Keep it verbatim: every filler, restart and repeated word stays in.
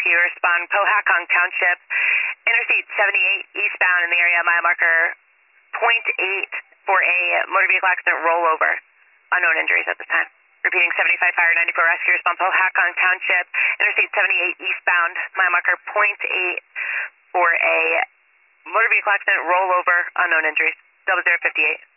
Rescue, respond Pohakong Township, Interstate seventy-eight eastbound in the area, mile marker point eight for a motor vehicle accident rollover. Unknown injuries at this time. Repeating seventy-five Fire ninety-four Rescue, respond Pohakong Township, Interstate seventy-eight eastbound, mile marker point eight for a motor vehicle accident rollover. Unknown injuries. Double zero fifty-eight.